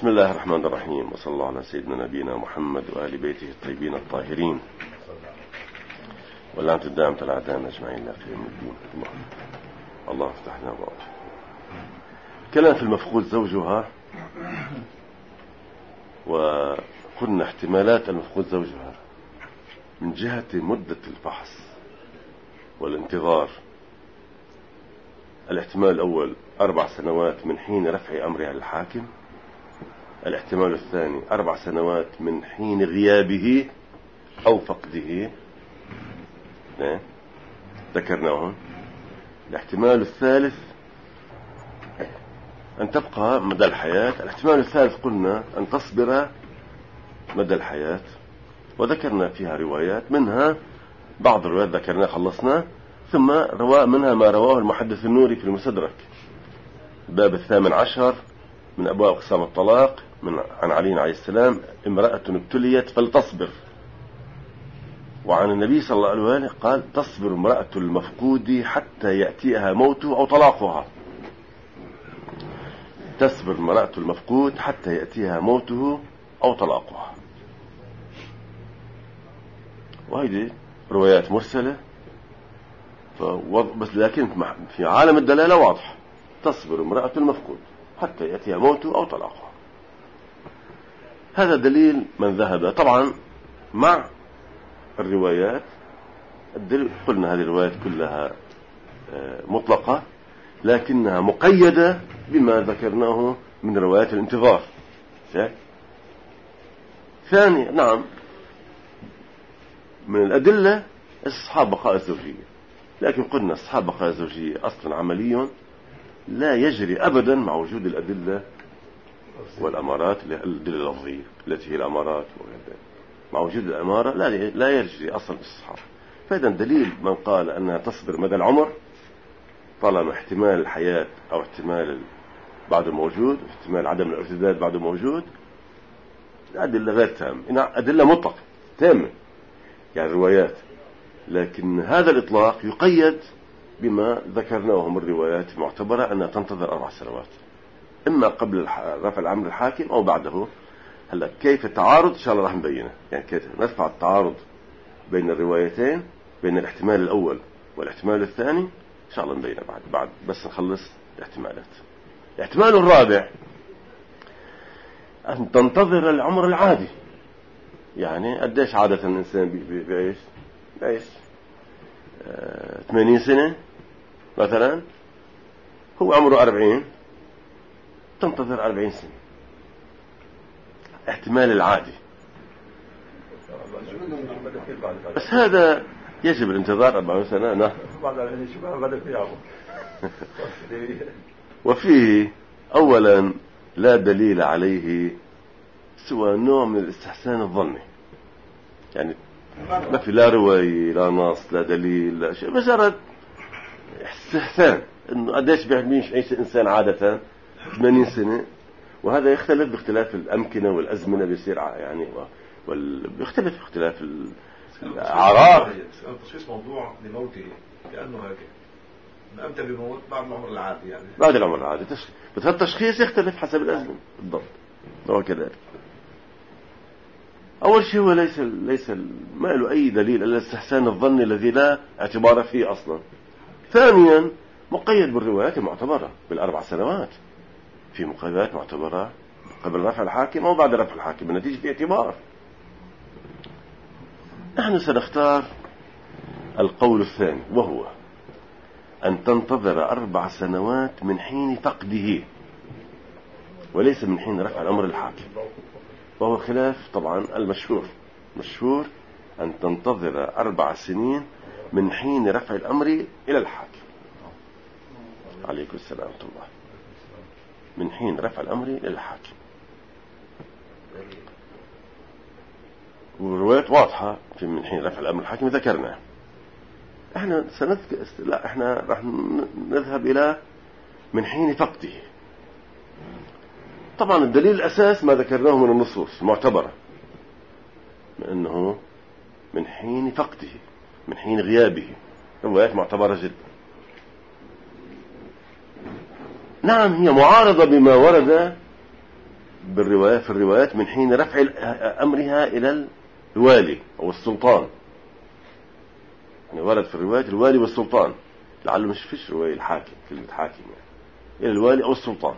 بسم الله الرحمن الرحيم، وصلى الله على سيدنا نبينا محمد وآل بيته الطيبين الطاهرين، واللعنة الدائمة على أعدائنا أجمعين لا في يوم الدين. الله افتح لنا باب. كلام في المفقود زوجها، وقلنا احتمالات المفقود زوجها من جهة مدة الفحص والانتظار. الاحتمال الأول 4 سنوات من حين رفع أمرها للحاكم. الاحتمال الثاني 4 سنوات من حين غيابه أو فقده، ذكرناهم. الاحتمال الثالث أن تبقى مدى الحياة. الاحتمال الثالث قلنا أن تصبر مدى الحياة، وذكرنا فيها روايات، منها بعض الروايات ذكرنا خلصنا، ثم رواء منها ما رواه المحدث النوري في المستدرك الباب 18 من أبواب أقسام الطلاق عن علي عليه السلام: امرأة ابتليت فلتصبر. وعن النبي صلى الله عليه وسلم قال: تصبر امرأة المفقود حتى يأتيها موته أو طلاقها. تصبر امرأة المفقود حتى يأتيها موته أو طلاقها. وهذه روايات مرسلة، بس لكن في عالم الدلالة واضح: تصبر امرأة المفقود حتى يأتيها موته أو طلاقها. هذا دليل من ذهب طبعا مع الروايات. قلنا هذه الروايات كلها مطلقة، لكنها مقيدة بما ذكرناه من روايات الانتظار. ثاني نعم من الأدلة استصحاب بقاء الزوجية، لكن قلنا استصحاب بقاء الزوجية أصلا عملي لا يجري أبدا مع وجود الأدلة والأمارات، الأدلة اللفظية التي هي الأمارات وغير ذلك. مع وجود الأمارة لا يجري أصلا استصحاب. فإذا دليل من قال أنها تصبر مدى العمر طالما احتمال الحياة أو احتمال بعد موجود، احتمال عدم الارتداد بعد موجود، الأدلة غير تامة، أدلة مطلقة تامة يعني الروايات، لكن هذا الإطلاق يقيد بما ذكرناه من الروايات المعتبرة أنها تنتظر 4 سنوات، إما قبل رفع الأمر الحاكم أو بعده. هلا كيف التعارض إن شاء الله راح نبينه، يعني كيف نرفع التعارض بين الروايتين، بين الاحتمال الأول والاحتمال الثاني، إن شاء الله نبينه بعد بس نخلص الاحتمالات. الاحتمال الرابع أن تنتظر العمر العادي. يعني قديش عادة الإنسان بيعيش 80 سنة مثلا، هو عمره 40، تنتظر 40 سنة احتمال العادي. بس هذا يجب الانتظار 40 سنة. وفيه أولا لا دليل عليه سوى نوع من الاستحسان الظني، يعني ما في لا رواية لا نص لا دليل لا شيء، مجرد استحسان انه قديش بيعيش الانسان عادة 80 سنة، وهذا يختلف باختلاف الامكنة والازمنة بيصير يعني بيختلف اختلاف الاعراض. تشخيص موضوع لموته لانه هيك امتى بيموت بعد العمر العادي، يعني بعد العمر العادي بس التشخيص يختلف حسب الازمنة بالضبط. هو كذلك. أول شيء هو ليس ما له أي دليل إلا الاستحسان الظني الذي لا اعتبار فيه أصلا. ثانيا مقيد بالروايات المعتبرة بال4 سنوات، في مقيدات معتبرة قبل رفع الحاكم أو بعد رفع الحاكم، النتيجة في اعتبار. نحن سنختار القول الثاني، وهو أن تنتظر 4 سنوات من حين فقده وليس من حين رفع الأمر الحاكم، وهو خلاف طبعا مشهور أن تنتظر 4 سنين من حين رفع الأمر إلى الحاكم. عليكم السلام ورحمة الله. من حين رفع الأمر إلى الحاكم، والروايات واضحة في من حين رفع الأمر الحاكم ذكرنا. احنا احنا راح نذهب إلى من حين فقده. طبعا الدليل الأساس ما ذكرناه من النصوص المعتبرة، أنه من حين فقده من حين غيابه، روايات معتبرة جدا. نعم هي معارضة بما ورد في الروايات من حين رفع أمرها إلى الوالي أو السلطان. يعني ورد في الروايات الوالي والسلطان، لعله مش فيش رواية الحاكم، كلمة حاكم يعني، إلى الوالي أو السلطان.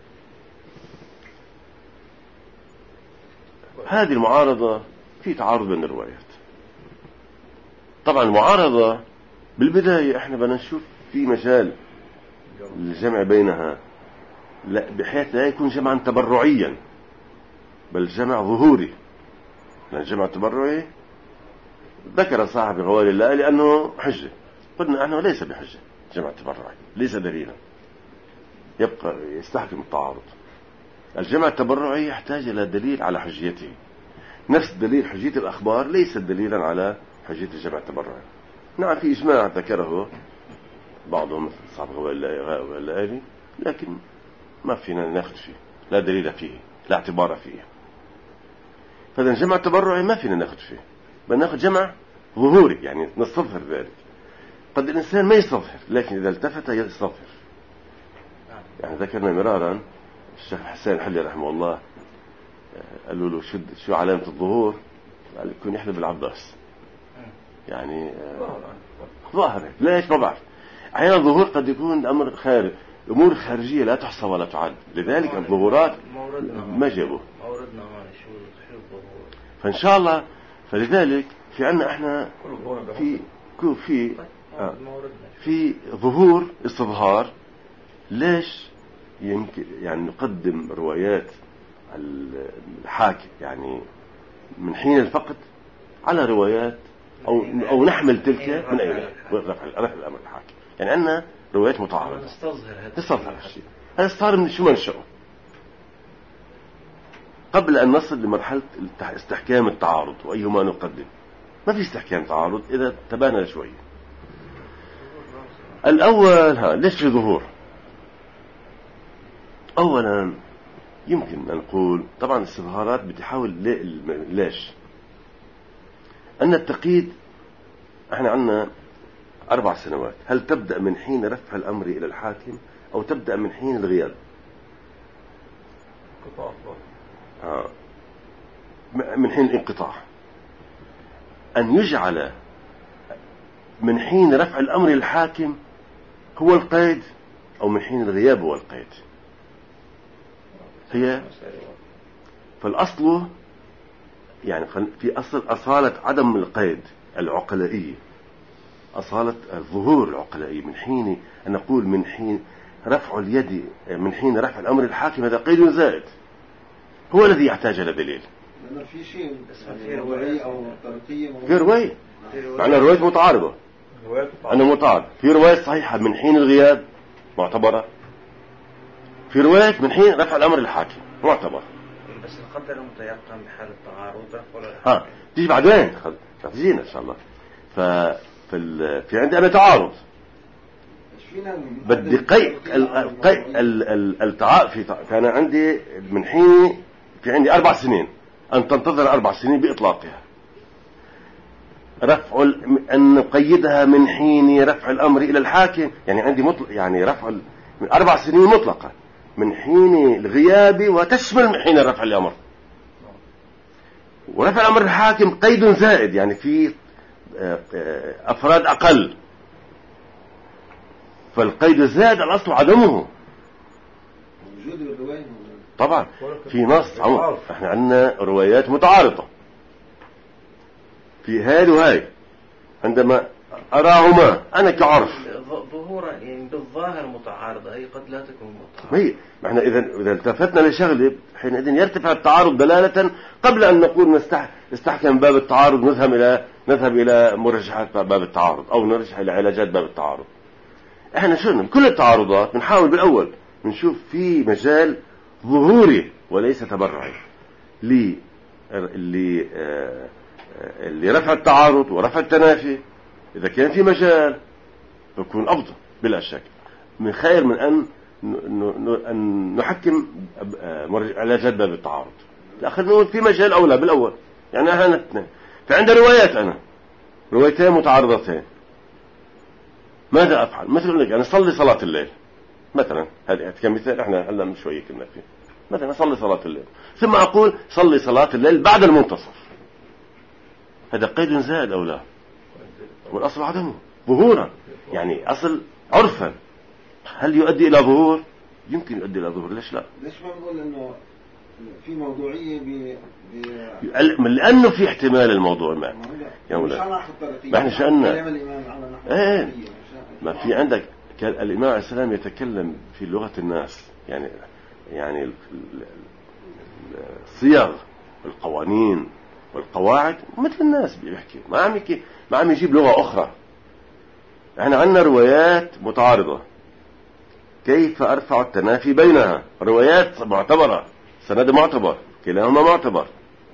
هذه المعارضة في تعارض بين الروايات. طبعا المعارضة بالبداية احنا بدنا نشوف في مجال الجمع بينها، لا بحيث لا يكون جمعا تبرعيا بل جمع ظهوري. لأن الجمع التبرعي ذكر صاحب غوالي الله لأنه حجة، قلنا أنه ليس بحجة، جمع تبرعي ليس دليلا، يبقى يستحكم التعارض. الجمع التبرعي يحتاج إلى دليل على حجيته، نفس دليل حجية الأخبار ليس دليلا على حجية الجمع التبرعي. نعم في إجماع ذكره بعضهم صاحب غوالي الله، لكن ما فينا ناخذ فيه، لا دليل فيه، لا اعتبار فيه. فإذا الجمع التبرعي ما فينا ناخذ فيه، بل ناخذ جمع ظهوري، يعني نستظهر ذلك. قد الإنسان ما يستظهر، لكن إذا التفت يستظهر. يعني ذكرنا مرارا الشيخ حسين الحلي رحمه الله، قالوا له شو علامة الظهور؟ قال يكون يحلب العباس، يعني ظاهر. ليش؟ ما بعرف. أحيانا الظهور قد يكون أمر خارج، أمور خارجية لا تحصى ولا تعد، لذلك الظهورات ما جابوه. فإن شاء الله، فلذلك في عنا احنا في ظهور استظهار. ليش يمكن يعني نقدم روايات الحاكم يعني من حين الفقد على روايات أو نحمل تلك من أين رفع الأمر الحاكم؟ يعني عندنا روايات متعارضة نستظهر الشيء. هذا صار من شو منشأه قبل أن نصل لمرحلة استحكام التعارض. وأيهما نقدم؟ ما في استحكام تعارض إذا تبانى شوية. الأول ليش في ظهور؟ أولا يمكن أن نقول طبعا الاستظهارات بتحاول ليش أن التقييد احنا عندنا 4 سنوات. هل تبدأ من حين رفع الأمر إلى الحاكم أو تبدأ من حين الغياب؟ من حين الانقطاع. أن يجعل من حين رفع الأمر للحاكم هو القيد أو من حين الغياب هو القيد. هي فالأصل يعني في أصالة عدم القيد العقلائية، أصالة الظهور العقلائي. من حين أن نقول من حين رفع اليد، من حين رفع الأمر الحاكم، هذا قيد زائد هو الذي يحتاج إلى دليل. في شيء في رواية أو ترقية، في رواية معنى رواية متعارضة، أنا متعارض. في رواية صحيحة من حين الغياب معتبرة، في رواية من حين رفع الأمر الحاكم معتبر. بس نقدر متيقن بحال التعارض تيجي بعدين تجينا إن شاء الله. في عندي أنا تعارض، بدي كان عندي من حين في عندي 4 سنين أن تنتظر 4 سنين بإطلاقها. أن نقيدها من حين رفع الأمر إلى الحاكم، يعني عندي يعني رفع من 4 سنين مطلقة من حين الغياب وتشمل من حين رفع الأمر. ورفع الأمر الحاكم قيد زائد، يعني في أفراد أقل، فالقيد الزائد الأصل عدمه. وجود الرواية طبعا في نص احنا عندنا روايات متعارضة في هذه وهاي. عندما أراهما أنا كعرف ظهورا يعني بالظاهر متعارضة، هي قد لا تكون متعارضة. ما احنا إذا التفتنا لشغله حينئذ يرتفع التعارض دلالة قبل أن نقول نستحكم باب التعارض، نذهب إلى مرجحات باب التعارض أو نرجح إلى علاجات باب التعارض. احنا شو كل التعارضات بنحاول بالأول بنشوف في مجال ظهوري وليس تبرعي اللي رفع التعارض ورفع التنافي. إذا كان في مجال يكون أفضل بلا شك، من خير من أن نحكم علاجات باب التعارض. لأخذ نقول في مجال أولى بالأول. يعني أنا اثنين فعند روايات، أنا روايتين متعارضتين، ماذا أفعل؟ مثل لك أنا صلي صلاة الليل مثلا، هذه كمثال احنا هلا من شوية كنا فيه. مثلا صلي صلاة الليل، ثم أقول صلي صلاة الليل بعد المنتصف، هذا قيد زائد أو لا؟ والأصل عدمه ظهورا، يعني أصل عرفا. هل يؤدي إلى ظهور؟ يمكن يؤدي إلى ظهور، ليش لا؟ ليش ما بنقول إنه في موضوعية لأنه في احتمال الموضوع ما ما احنا شأننا ايه ما في عندك الإمام عليه السلام يتكلم في لغة الناس، يعني الصيغ القوانين والقواعد مثل الناس بيحكي، ما عم يجيب لغة أخرى. احنا عندنا روايات متعارضة، كيف أرفع التنافي بينها؟ روايات معتبرة، سند معتبر، كلاهما معتبر.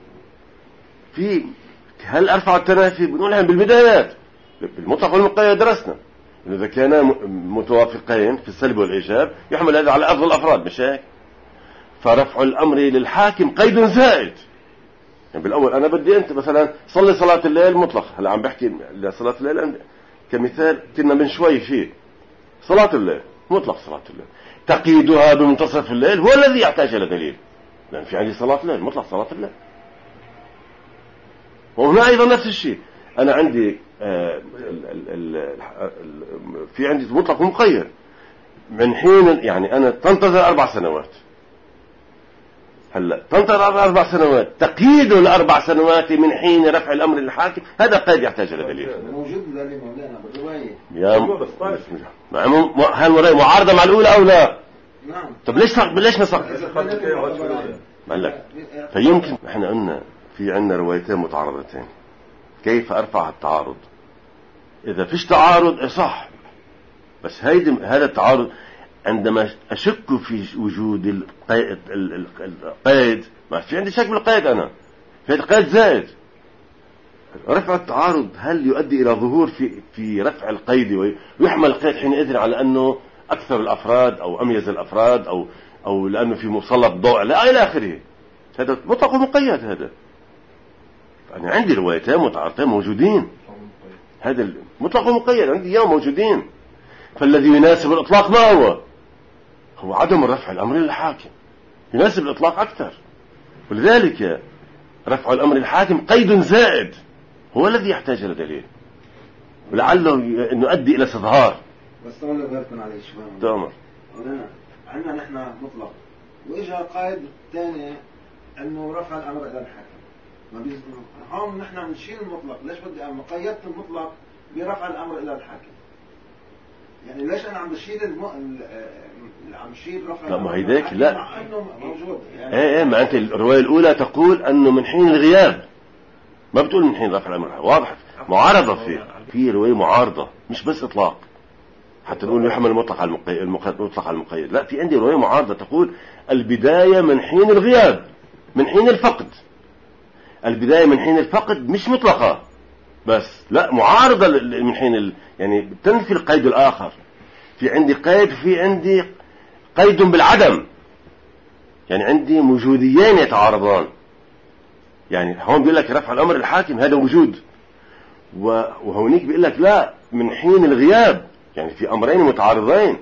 هل أرفع التنافي؟ بنقولها بالبدايات بالمطلق والمقيد درسنا إذا كانا متوافقين في السلب والإيجاب يحمل هذا على أفضل الأفراد، مش هيك؟ فرفع الأمر للحاكم قيد زائد. يعني بالأول أنا بدي أنت مثلا صلي صلاة الليل مطلق، هلا عم بحكي لصلاة الليل كمثال كنا من شوي فيه صلاة الليل مطلق، صلاة الليل تقييدها بمنتصف الليل هو الذي يحتاج إلى دليل، لأن في عندي صلاة الليل مطلق صلاة الليل. وهنا أيضا نفس الشيء، أنا عندي في عندي مطلق ومقيد من حين، يعني أنا تنتظر 4 سنوات، هلا تنتظر 4 سنوات، تقييد ال4 سنوات من حين رفع الأمر للحاكم، هذا قيد يحتاج إلى دليل. موجود دليل مولانا بالرواية. هل معارضة مع الأولى أو لا؟ نعم. طب ليش نسق؟ فيمكن احنا قلنا في عندنا روايتين متعارضتين، كيف أرفع التعارض؟ إذا فيش تعارض صح، بس هذا التعارض عندما أشك في وجود القيد، ما في عندي شك بالقيد، أنا في قيد زائد. رفع التعارض هل يؤدي إلى ظهور في رفع القيد، ويحمل القيد حينئذ على أنه أكثر الأفراد أو أميز الأفراد أو لأنه في مسلط ضوء لا إلى آخره. هذا مطلق ومقيد. هذا أنا عندي روايتين متعارضتين موجودين، هذا مطلق ومقيد عندي إياه موجودين. فالذي يناسب الإطلاق ما هو عدم رفع الأمر للحاكم، يناسب الإطلاق أكثر. ولذلك رفع الأمر للحاكم قيد زائد هو الذي يحتاج إلى دليل، ولعله أن يؤدي إلى استظهار. بس طبعا باركن عليه شباب تمام. عندنا نحن مطلق، وإجا قائد ثاني أنه رفع الأمر إلى الحاكم. ما هم نحن بنشيل المطلق، ليش بدي مقيدت المطلق برفع الأمر إلى الحاكم؟ يعني ليش أنا عم بشيل عم بشيل رفع الأمر؟ ما هيداك لا، مع أنه موجود. يعني إيه ما أنت الرواية الأولى تقول أنه من حين الغياب، ما بتقول من حين رفع الأمر. واضح معارضة في رواية معارضة، مش بس إطلاق حتى نقول يحمل المطلق على المطلق على المقيد. لا، في عندي رواية معارضة تقول البداية من حين الغياب، من حين الفقد. البداية من حين الفقد مش مطلقة بس، لا معارضة من حين يعني تنفي القيد الآخر. في عندي قيد، في عندي قيد بالعدم، يعني عندي وجوديين يتعارضان. يعني هون بيقول لك رفع الأمر الحاكم هذا وجود، وهونيك بيقول لك لا من حين الغياب، يعني في أمرين متعارضين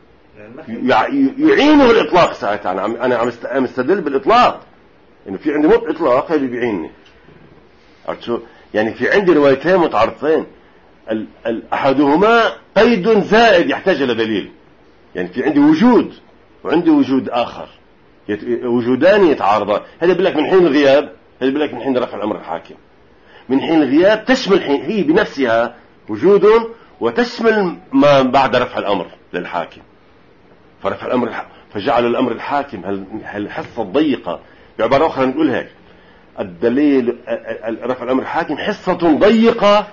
يعينه الإطلاق. ساعتها أنا عم استدل بالإطلاق إنه في عندي إطلاق هذا بيعينني. يعني في عندي روايتين متعارضتين، أحدهما قيد زائد يحتاج إلى دليل. يعني في عندي وجود وعندي وجود آخر، وجودان يتعارضان. هذا بيقول لك من حين الغياب، هذا بيقول لك من حين رفع الأمر الحاكم. من حين الغياب تشمل هي بنفسها وجود، وتشمل ما بعد رفع الأمر للحاكم. فرفع الأمر فجعل الأمر الحاكم الحصة الضيقة. بعبارة أخرى نقول هيك، الدليل رفع الأمر الحاكم حصة ضيقة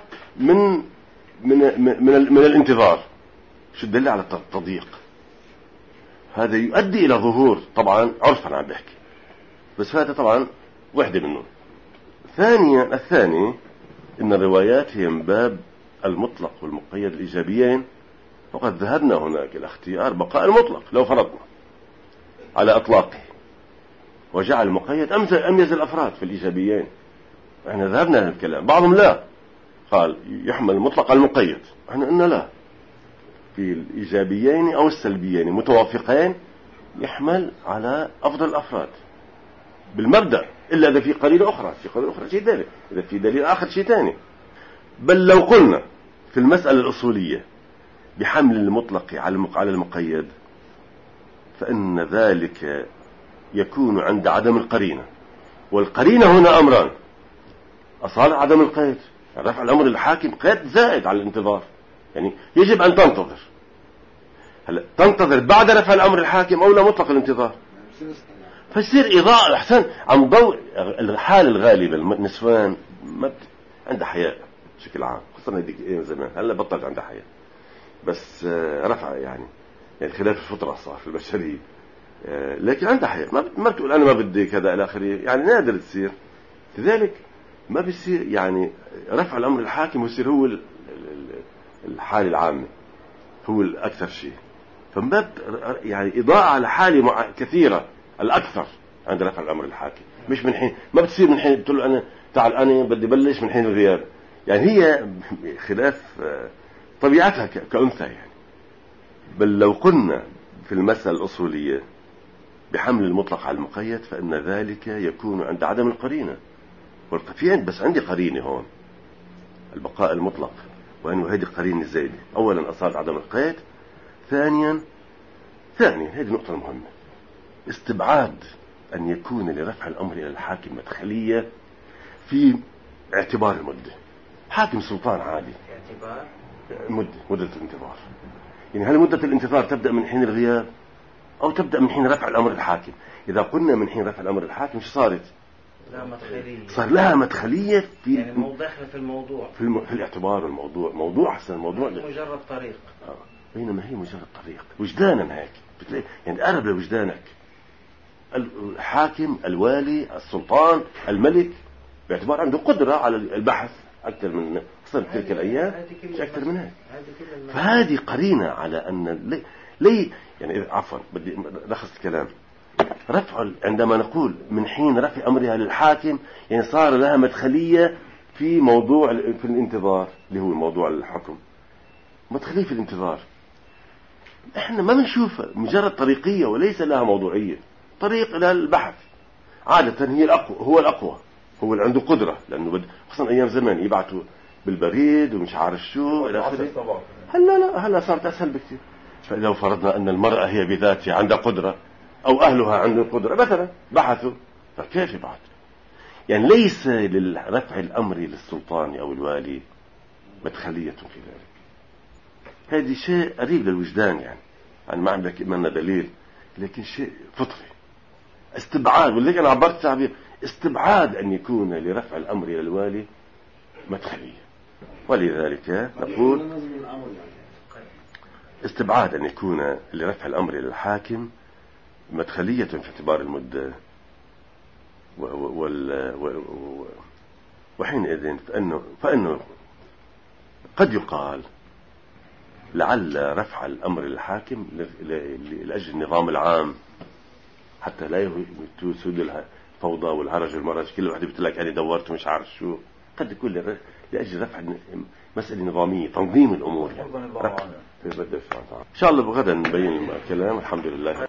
من الانتظار. شو الدليل على التضييق؟ هذا يؤدي إلى ظهور طبعا عرفا عم بحكي، بس هذا طبعا واحدة منه. الثاني إن الروايات هي من باب المطلق والمقيد الإيجابيين، وقد ذهبنا هناك الاختيار بقاء المطلق لو فرضنا على إطلاقه، وجعل المقيد أميز الأفراد في الإيجابيين. احنا ذهبنا للكلام، بعضهم لا قال يحمل المطلق على المقيد، احنا قلنا لا، في الإيجابيين أو السلبيين متوافقين يحمل على أفضل الأفراد بالمبدأ، إلا إذا في قرينة أخرى، في قرينة أخرى شيء ثاني، إذا في دليل آخر شيء ثاني. بل لو قلنا في المسألة الأصولية بحمل المطلق على المقيد، فإن ذلك يكون عند عدم القرينة. والقرينة هنا أمران: أصالة عدم القيد، رفع الأمر للحاكم قيد زائد على الانتظار، يعني يجب أن تنتظر. هلا تنتظر بعد رفع الأمر الحاكم أو لا مطلق الانتظار؟ فيصير إضاءة أحسن عن ضوء الحالة الغالبة. النسوان ما عندها حياء بشكل عام، خصوصا هذيك أيام زمان، هلا بطلت عندها حياء، بس رفع يعني خلاف الفطرة صار في البشرية، لكن عندها حياء، ما بتقول أنا ما بدي كذا إلى آخره، يعني نادر تصير. لذلك ما بيصير يعني رفع الأمر الحاكم ويصير هو الحالة العامة، هو الأكثر شيء. فما يعني إضاءة على حالة كثيرة الأكثر عند رفع الأمر الحاكم، مش من حين ما بتصير من حين بتقول له أنا تعال أنا بدي بلش من حين الغياب، يعني هي خلاف طبيعتها كأنثى يعني. بل لو قلنا في المسألة الأصولية بحمل المطلق على المقيد، فإن ذلك يكون عند عدم القرينة. بس عندي قرينة هون، البقاء المطلق، وأنه هذه قرينة زايدة. أولا أصالة عدم القيد، ثانيا هذه النقطة المهمة: استبعاد أن يكون لرفع الأمر إلى الحاكم مدخلية في اعتبار المدة. حاكم سلطان عادي، اعتبار مدة الانتظار، يعني هل مدة الانتظار تبدأ من حين الغياب أو تبدأ من حين رفع الأمر الحاكم؟ إذا قلنا من حين رفع الأمر الحاكم شو صارت؟ لا مدخلية، صار لها مدخلية في يعني داخل في الموضوع، في الاعتبار. الموضوع موضوع أحسن، الموضوع مجرد طريق، بينما هي مجرد طريق وجدانا هيك بتلاقي، يعني قرب لوجدانك. الحاكم، الوالي، السلطان، الملك، باعتبار عنده قدرة على البحث أكثر من صرت تلك الأيام، مش أكثر من هيك. فهذه قرينة على أن لي يعني عفوا بدي لخص الكلام. عندما نقول من حين رفع أمرها للحاكم، يعني صار لها مدخلية في موضوع في الانتظار، اللي هو موضوع الحكم، مدخلية في الانتظار. احنا ما بنشوف مجرد طريقية وليس لها موضوعية، طريق إلى البحث. عادة هي الأقوى، هو الأقوى، هو اللي عنده قدرة، لأنه خصوصا أيام زمان يبعثوا بالبريد ومش عارف شو إلى آخره. هلا صارت أسهل بكثير. فلو فرضنا أن المرأة هي بذاتها عندها قدرة أو أهلها عندهم قدرة مثلا، بحثوا، فكيف يبعث؟ يعني ليس لرفع الأمر للسلطان أو الوالي مدخلية في ذلك. هذه شيء قريب للوجدان، يعني أنا ما عندك إيماننا دليل، لكن شيء فطري. استبعاد، ولذلك أنا عبرت تعبير استبعاد أن يكون لرفع الأمر إلى الوالي مدخلية. ولذلك نقول استبعاد أن يكون لرفع الأمر إلى الحاكم مدخلية في اعتبار المدة، وحينئذ فإنه قد يقال لعل رفع الأمر للحاكم لأجل النظام العام، حتى لا يسود الفوضى والهرج والمرج، كل واحد بتقول أنا دورت مش عارف شو. قد يكون لأجل رفع مسألة نظامية، تنظيم الأمور يعني. إن شاء الله بغدا نبين الكلام. الحمد لله.